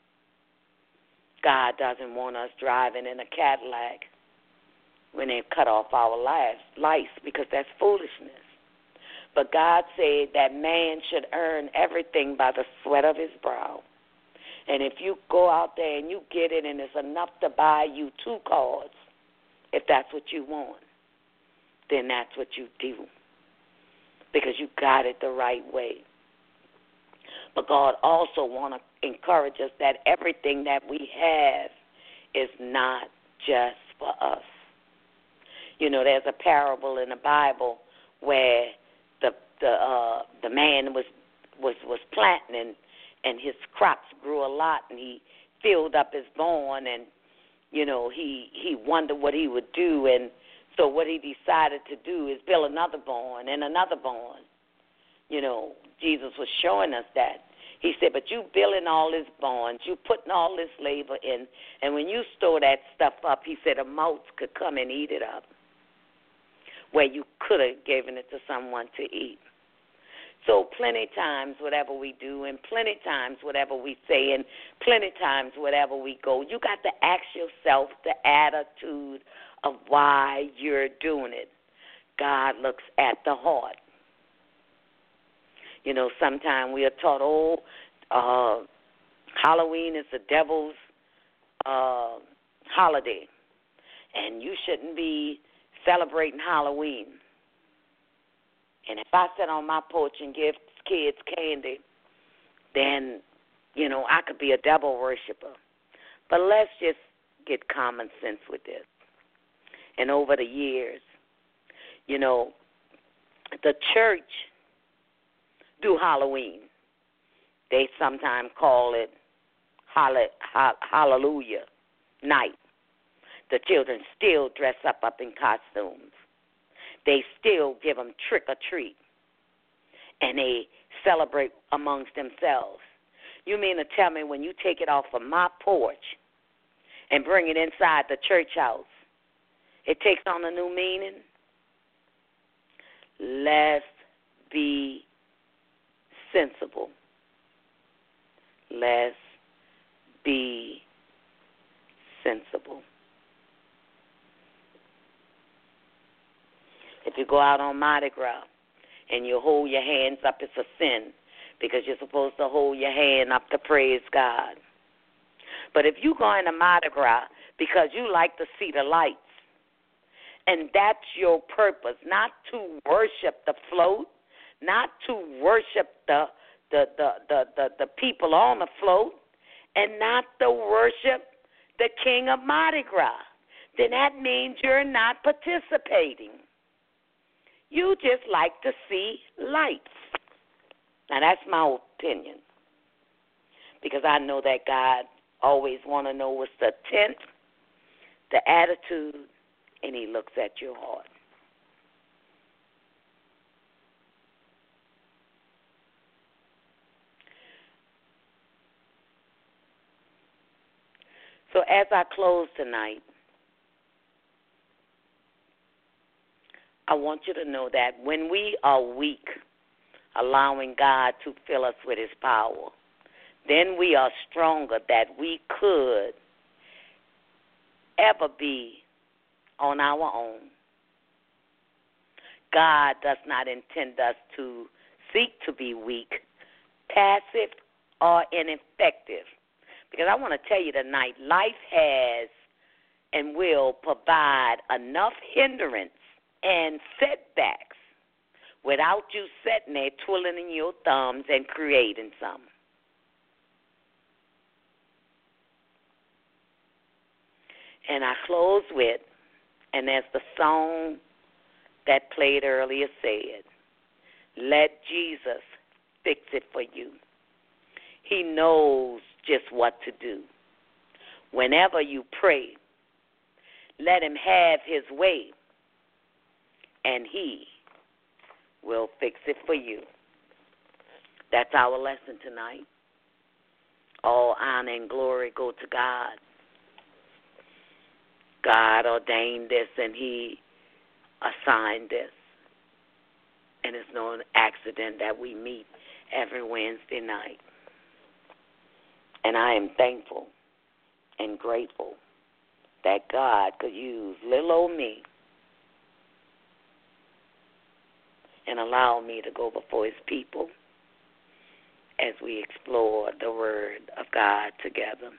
God doesn't want us driving in a Cadillac when they cut off our lights because that's foolishness. But God said that man should earn everything by the sweat of his brow. And if you go out there and you get it and it's enough to buy you 2 cars, if that's what you want, then that's what you do because you got it the right way. But God also wants to encourage us that everything that we have is not just for us. There's a parable in the Bible where the man was planting and his crops grew a lot, and he filled up his barn, and he wondered what he would do, and so what he decided to do is build another barn and another barn. Jesus was showing us that. He said, but you building all this barns, you putting all this labor in, and when you store that stuff up, he said a mouse could come and eat it up, where you could have given it to someone to eat. So plenty times whatever we do, and plenty times whatever we say, and plenty times whatever we go, you got to ask yourself the attitude of why you're doing it. God looks at the heart. Sometimes we are taught, Halloween is the devil's holiday, and you shouldn't be celebrating Halloween. And if I sit on my porch and give kids candy, then, I could be a devil worshiper. But let's just get common sense with this. And over the years, the church do Halloween. They sometimes call it Hallelujah night. The children still dress up in costumes. They still give them trick or treat, and they celebrate amongst themselves. You mean to tell me when you take it off of my porch and bring it inside the church house, it takes on a new meaning? Let's be sensible. Let's be sensible. If you go out on Mardi Gras and you hold your hands up, it's a sin, because you're supposed to hold your hand up to praise God. But if you go into Mardi Gras because you like to see the lights, and that's your purpose, not to worship the float, not to worship the people on the float, and not to worship the king of Mardi Gras, then that means you're not participating. You just like to see lights. Now, that's my opinion, because I know that God always want to know what's the intent, the attitude, and he looks at your heart. So as I close tonight, I want you to know that when we are weak, allowing God to fill us with his power, then we are stronger that we could ever be on our own. God does not intend us to seek to be weak, passive, or ineffective. Because I want to tell you tonight, life has and will provide enough hindrance and setbacks without you sitting there twiddling your thumbs and creating some. And I close with, and as the song that played earlier said, let Jesus fix it for you. He knows just what to do. Whenever you pray, let him have his way, and he will fix it for you. That's our lesson tonight. All honor and glory go to God. God ordained this, and he assigned this. And it's no accident that we meet every Wednesday night. And I am thankful and grateful that God could use little old me and allow me to go before his people as we explore the Word of God together.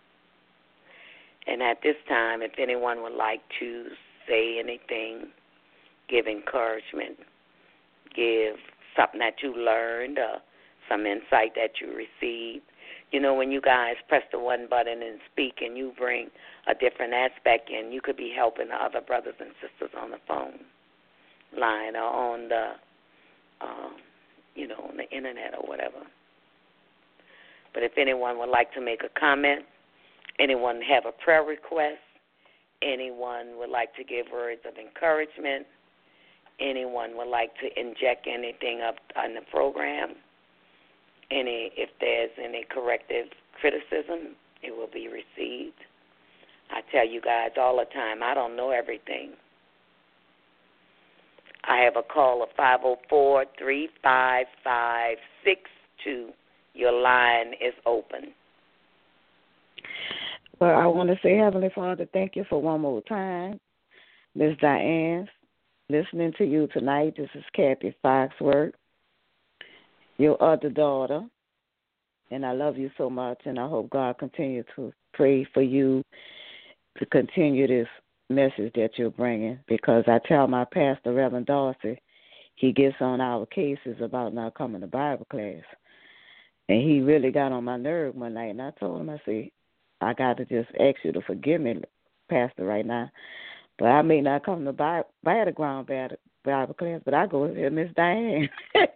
And at this time, if anyone would like to say anything, give encouragement, give something that you learned or some insight that you received, You know, when you guys press the one button and speak and you bring a different aspect in, you could be helping the other brothers and sisters on the phone line or on the, on the internet or whatever. But if anyone would like to make a comment, anyone have a prayer request, anyone would like to give words of encouragement, anyone would like to inject anything up on the program, if there's any corrective criticism, it will be received. I tell you guys all the time, I don't know everything. I have a call of 504-355-62. Your line is open.
Well, I want to say, Heavenly Father, thank you for one more time. Miss Diane, listening to you tonight. This is Kathy Foxworth, your other daughter, and I love you so much, and I hope God continue to pray for you to continue this message that you're bringing, because I tell my pastor, Reverend Darcy, he gets on our cases about not coming to Bible class, and he really got on my nerve one night, and I told him, I said, I got to just ask you to forgive me, Pastor, right now, but I may not come to Battleground Bible class, but I go to Miss Diane.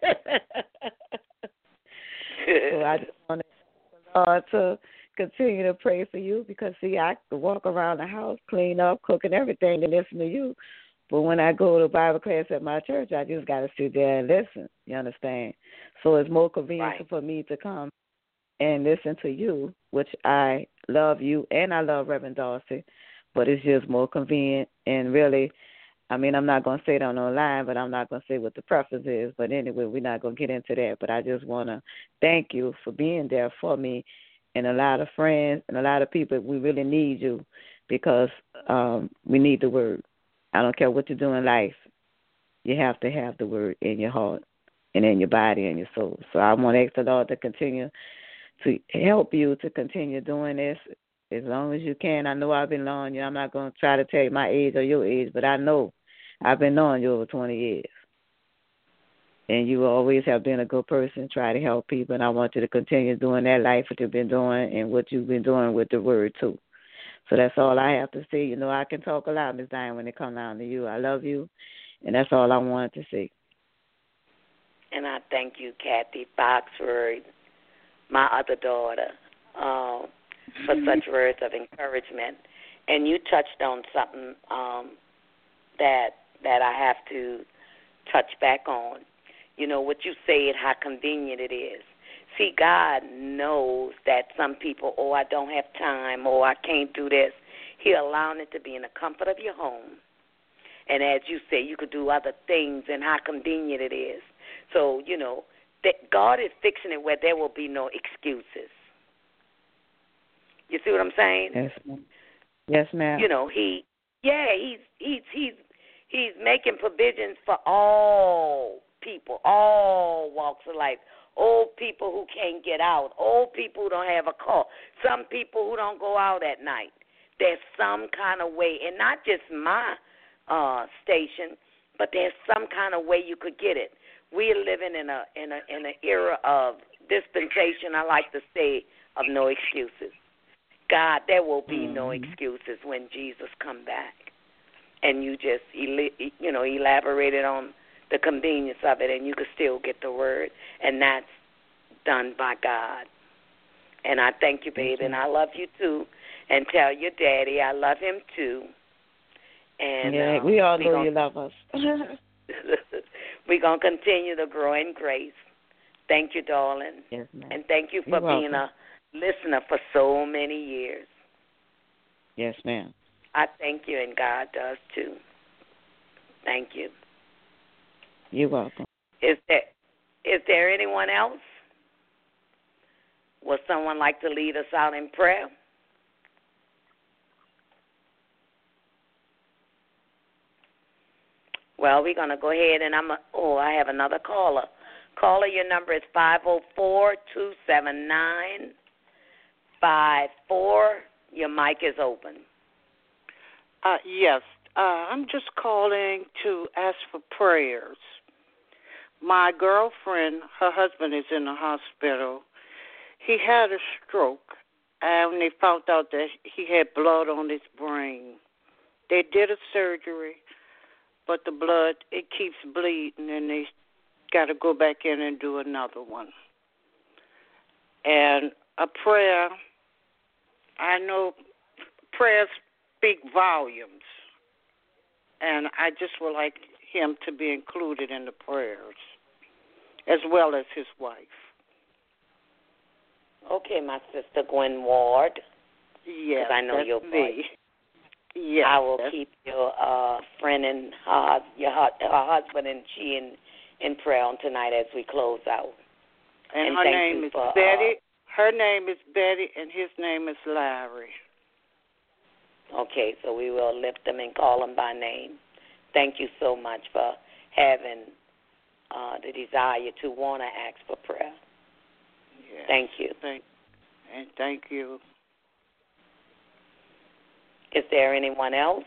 So I just want the Lord to continue to pray for you, because, see, I can walk around the house, clean up, cook and everything, and listen to you. But when I go to Bible class at my church, I just got to sit there and listen. You understand? So it's more convenient for me to come and listen to you, which I love you and I love Reverend Darcy, but it's just more convenient. And really, I mean, I'm not going to say it on the line, but I'm not going to say what the preference is. But anyway, we're not going to get into that. But I just want to thank you for being there for me and a lot of friends and a lot of people. We really need you, because we need the word. I don't care what you do in life. You have to have the word in your heart and in your body and your soul. So I want to ask the Lord to continue to help you to continue doing this as long as you can. I know I've been knowing you. I'm not going to try to tell you my age or your age, but I know I've been knowing you over 20 years. And you always have been a good person, try to help people, and I want you to continue doing that life that you've been doing and what you've been doing with the word, too. So that's all I have to say. You know, I can talk a lot, Ms. Diane, when it comes down to you. I love you, and that's all I wanted to say.
And I thank you, Kathy Foxworth, my other daughter, for such words of encouragement. And you touched on something that I have to touch back on. You know, what you said, how convenient it is. See, God knows that some people, I don't have time, I can't do this. He's allowing it to be in the comfort of your home. And as you say, you could do other things, and how convenient it is. So, you know, that God is fixing it where there will be no excuses. You see what I'm saying?
Yes, ma'am. Yes, ma'am.
You know, he's making provisions for all people, all walks of life. Old people who can't get out, old people who don't have a car, some people who don't go out at night. There's some kind of way, and not just my station, but there's some kind of way you could get it. We're living in an era of dispensation, I like to say, of no excuses. God, there will be no excuses when Jesus come back. And you just, elaborated on the convenience of it, and you can still get the word, and that's done by God. And I thank you, baby, and I love you too. And tell your daddy I love him too. And
we all know you love us.
We're going to continue to grow in grace. Thank you, darling.
Yes, ma'am.
And thank you for being a listener for so many years.
Yes, ma'am.
I thank you, and God does too. Thank you.
You're welcome.
Is there anyone else? Would someone like to lead us out in prayer? Well, we're going to go ahead, and I have another caller. Caller, your number is 504-279-54. Your mic is open.
Yes. I'm just calling to ask for prayers. My girlfriend, her husband is in the hospital. he had a stroke, and they found out that he had blood on his brain. They did a surgery, but the blood, it keeps bleeding, and they got to go back in and do another one. And a prayer, I know prayers speak volumes, and I just would like him to be included in the prayers, as well as his wife.
Okay, my sister Gwen Ward.
Yes,
I know
that's
your
me.
voice.
Yes,
I will keep your friend and her husband and she in prayer on tonight as we close out.
And her name is Betty. Her name is Betty, and his name is Larry.
Okay, so we will lift them and call them by name. Thank you so much for having the desire to want to ask for prayer.
Yes.
Thank you.
Thank you.
Is there anyone else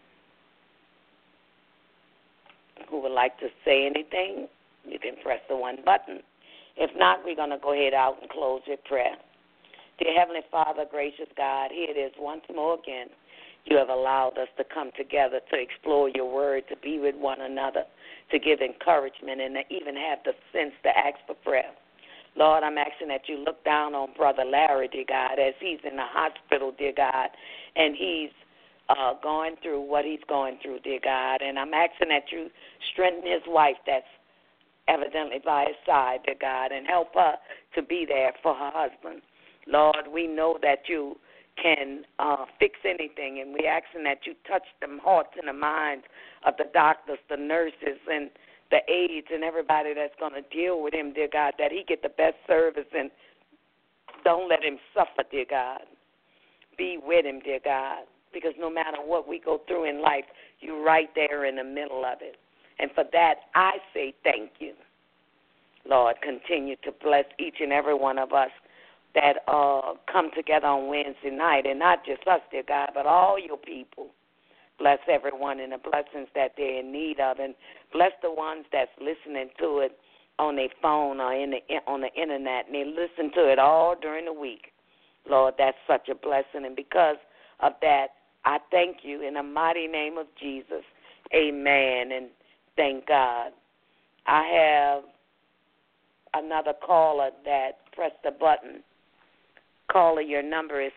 who would like to say anything? You can press the one button. If not, we're going to go ahead out and close with prayer. Dear Heavenly Father, gracious God, here it is once more again. You have allowed us to come together to explore your word, to be with one another, to give encouragement, and to even have the sense to ask for prayer. Lord, I'm asking that you look down on Brother Larry, dear God, as he's in the hospital, dear God, and he's going through what he's going through, dear God. And I'm asking that you strengthen his wife that's evidently by his side, dear God, and help her to be there for her husband. Lord, we know that you can fix anything, and we're asking that you touch the hearts and the minds of the doctors, the nurses, and the aides, and everybody that's going to deal with him, dear God, that he get the best service, and don't let him suffer, dear God. Be with him, dear God, because no matter what we go through in life, you're right there in the middle of it. And for that, I say thank you. Lord, continue to bless each and every one of us that come together on Wednesday night, and not just us, dear God, but all your people. Bless everyone in the blessings that they're in need of, and bless the ones that's listening to it on their phone or on the internet, and they listen to it all during the week. Lord, that's such a blessing, and because of that, I thank you in the mighty name of Jesus. Amen, and thank God. I have another caller that pressed the button. Caller, your number is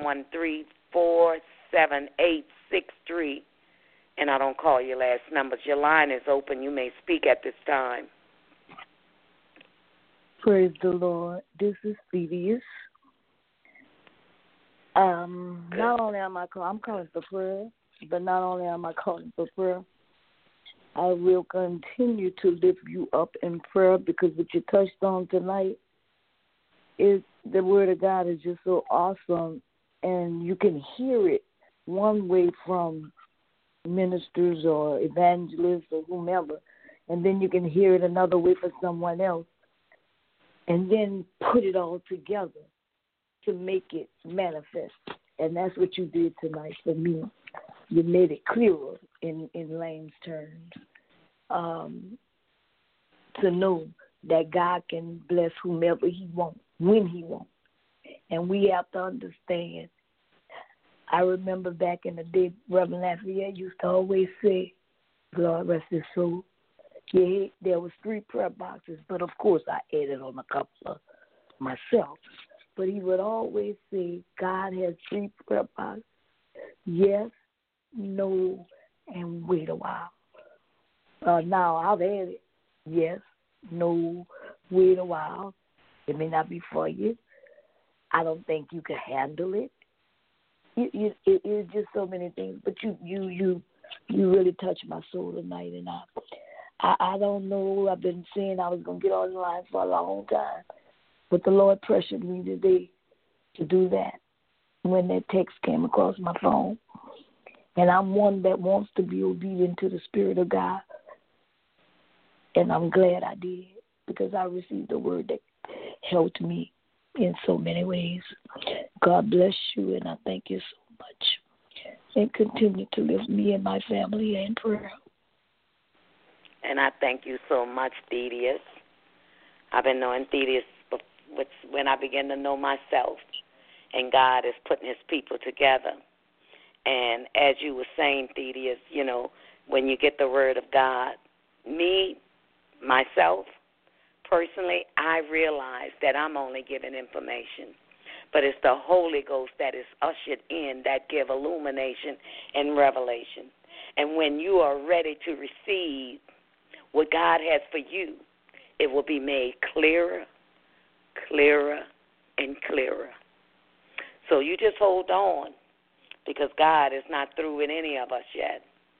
713-478-63, and I don't call your last numbers. Your line is open. You may speak at this time.
Praise the Lord. This is Thaddeus. Not only am I'm calling for prayer, but not only am I calling for prayer, I will continue to lift you up in prayer, because what you touched on tonight is the Word of God is just so awesome, and you can hear it one way from ministers or evangelists or whomever, and then you can hear it another way from someone else, and then put it all together to make it manifest. And that's what you did tonight for me. You made it clearer in layman's terms, to know that God can bless whomever he wants, when he wants. And we have to understand. I remember back in the day, Reverend Lafayette used to always say, God rest his soul, yeah, there was 3 prayer boxes, but of course I added on a couple of myself. But he would always say, God has 3 prayer boxes, yes, no, and wait a while. Now I've added, yes, no, wait a while. It may not be for you. I don't think you can handle it. It's just so many things. But you really touched my soul tonight, and I don't know. I've been saying I was gonna get on the line for a long time, but the Lord pressured me today to do that when that text came across my phone. And I'm one that wants to be obedient to the Spirit of God, and I'm glad I did, because I received a word that helped me in so many ways. God bless you, and I thank you so much. And continue to lift me and my family in prayer.
And I thank you so much, Thaddeus. I've been knowing Thaddeus when I begin to know myself, and God is putting his people together. And as you were saying, Thaddeus, when you get the word of God, me, myself, personally, I realize that I'm only giving information. But it's the Holy Ghost that is ushered in that give illumination and revelation. And when you are ready to receive what God has for you, it will be made clearer, clearer, and clearer. So you just hold on, because God is not through with any of us yet.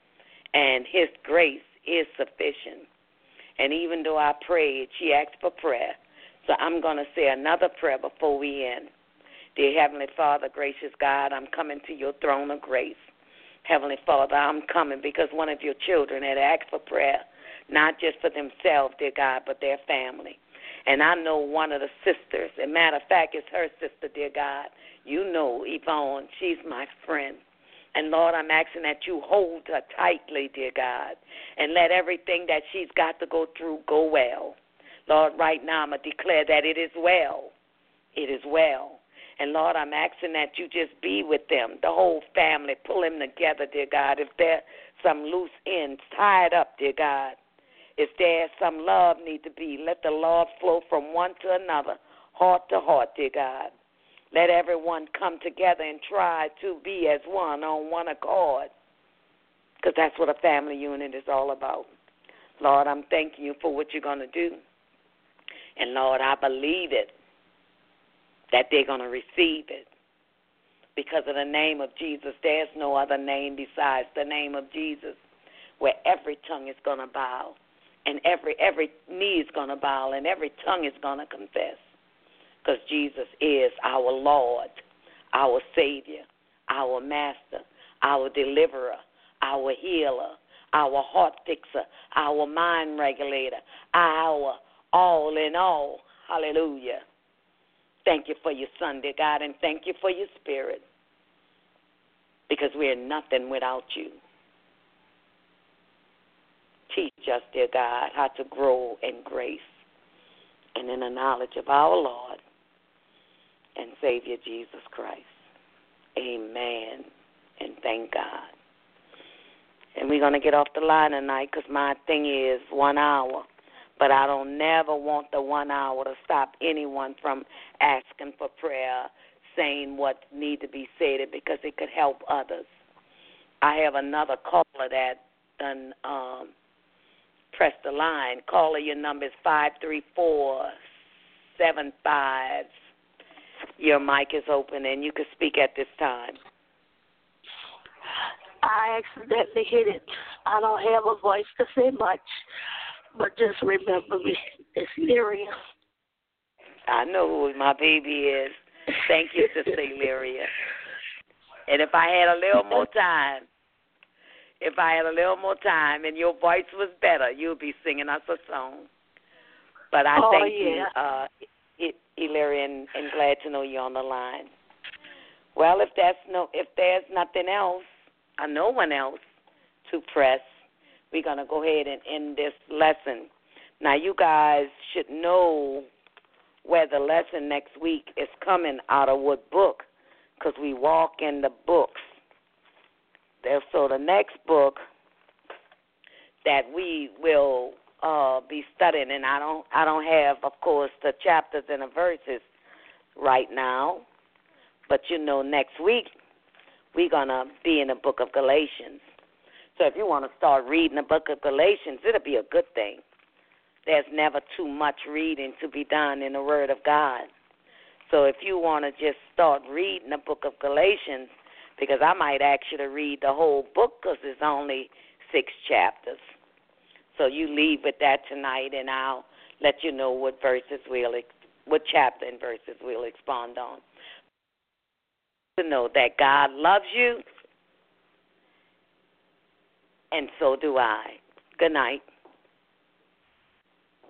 And his grace is sufficient. And even though I prayed, she asked for prayer. So I'm going to say another prayer before we end. Dear Heavenly Father, gracious God, I'm coming to your throne of grace. Heavenly Father, I'm coming because one of your children had asked for prayer, not just for themselves, dear God, but their family. And I know one of the sisters, as a matter of fact, it's her sister, dear God. You know Yvonne, she's my friend. And, Lord, I'm asking that you hold her tightly, dear God, and let everything that she's got to go through go well. Lord, right now I'm going to declare that it is well. It is well. And, Lord, I'm asking that you just be with them, the whole family, pull them together, dear God. If there's some loose ends, tie it up, dear God. If there's some love need to be, let the love flow from one to another, heart to heart, dear God. Let everyone come together and try to be as one on one accord, because that's what a family unit is all about. Lord, I'm thanking you for what you're going to do. And, Lord, I believe it, that they're going to receive it. Because of the name of Jesus, there's no other name besides the name of Jesus, where every tongue is going to bow, and every knee is going to bow, and every tongue is going to confess. Because Jesus is our Lord, our Savior, our Master, our Deliverer, our Healer, our Heart Fixer, our Mind Regulator, our all in all. Hallelujah. Thank you for your Son, dear God, and thank you for your Spirit, because we are nothing without you. Teach us, dear God, how to grow in grace and in the knowledge of our Lord and Savior Jesus Christ. Amen. And thank God. And we're going to get off the line tonight, because my thing is 1 hour. But I don't never want the 1 hour to stop anyone from asking for prayer, saying what need to be said, because it could help others. I have another caller that done press the line. Caller, your number is 534-75. Your mic is open, and you can speak at this time.
I accidentally hit it. I don't have a voice to say much, but just remember me. It's Lyria.
I know who my baby is. Thank you, Sister Lyria. And if I had a little more time, and your voice was better, you'll be singing us a song. But I thank you, Lyria, and glad to know you're on the line. Well, if there's nothing else, or no one else to press, we're going to go ahead and end this lesson. Now, you guys should know where the lesson next week is coming out of what book, because we walk in the books. So the next book that we will be studying, and I don't have, of course, the chapters and the verses right now, but next week we're going to be in the book of Galatians. So if you want to start reading the book of Galatians, it'll be a good thing. There's never too much reading to be done in the Word of God. So if you want to just start reading the book of Galatians, because I might ask you to read the whole book, because it's only 6 chapters. So you leave with that tonight, and I'll let you know what chapter and verses we'll expound on. To know that God loves you, and so do I. Good night.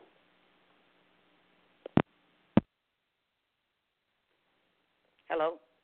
Hello?